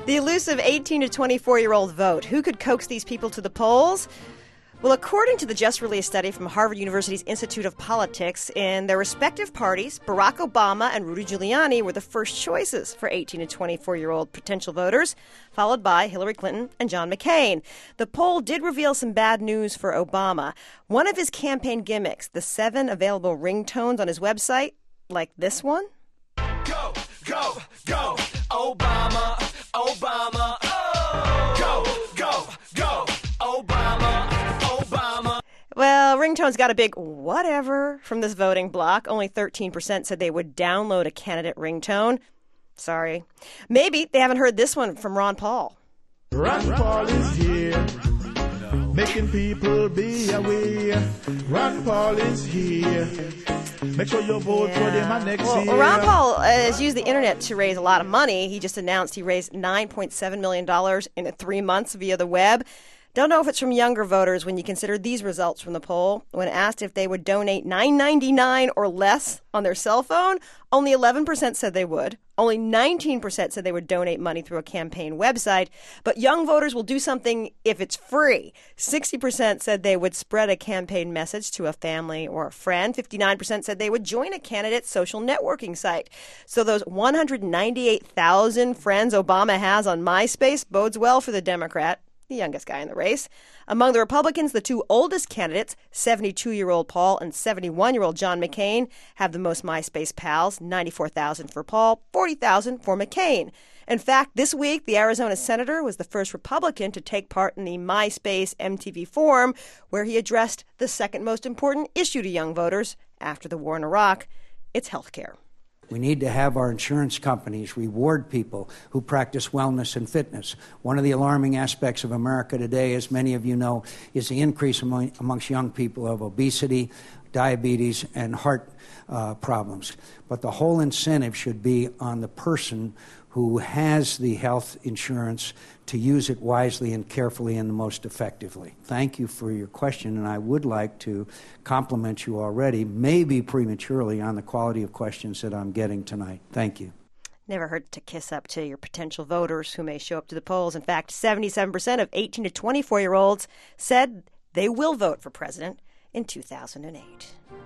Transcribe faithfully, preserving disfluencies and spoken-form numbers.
The elusive eighteen to twenty-four-year-old vote. Who could coax these people to the polls? Well, according to the just-released study from Harvard University's Institute of Politics, in their respective parties, Barack Obama and Rudy Giuliani were the first choices for eighteen to twenty-four-year-old potential voters, followed by Hillary Clinton and John McCain. The poll did reveal some bad news for Obama. One of his campaign gimmicks, the seven available ringtones on his website, like this one. Go, go, go, Obama, Obama, oh! Go, go, go, Obama, Obama. Well, ringtones got a big whatever from this voting bloc. Only thirteen percent said they would download a candidate ringtone. Sorry. Maybe they haven't heard this one from Ron Paul. Ron Paul is here, making people be aware. Ron Paul is here. Make sure you vote yeah. for them next well, year. Ron Paul uh, has used the internet to raise a lot of money. He just announced he raised nine point seven million dollars in three months via the web. Don't know if it's from younger voters when you consider these results from the poll. When asked if they would donate nine ninety-nine or less on their cell phone, only eleven percent said they would. Only nineteen percent said they would donate money through a campaign website. But young voters will do something if it's free. sixty percent said they would spread a campaign message to a family or a friend. fifty-nine percent said they would join a candidate's social networking site. So those one hundred ninety-eight thousand friends Obama has on MySpace bodes well for the Democrat, the youngest guy in the race. Among the Republicans, the two oldest candidates, seventy-two-year-old Paul and seventy-one-year-old John McCain, have the most MySpace pals, ninety-four thousand for Paul, forty thousand for McCain. In fact, this week, the Arizona senator was the first Republican to take part in the MySpace M T V Forum, where he addressed the second most important issue to young voters after the war in Iraq. It's health care. We need to have our insurance companies reward people who practice wellness and fitness. One of the alarming aspects of America today, as many of you know, is the increase among, amongst young people of obesity, diabetes, and heart uh, problems. But the whole incentive should be on the person who has the health insurance to use it wisely and carefully and the most effectively. Thank you for your question, and I would like to compliment you already, maybe prematurely, on the quality of questions that I'm getting tonight. Thank you. Never hurt to kiss up to your potential voters who may show up to the polls. In fact, seventy-seven percent of eighteen to twenty-four-year-olds said they will vote for president in two thousand eight.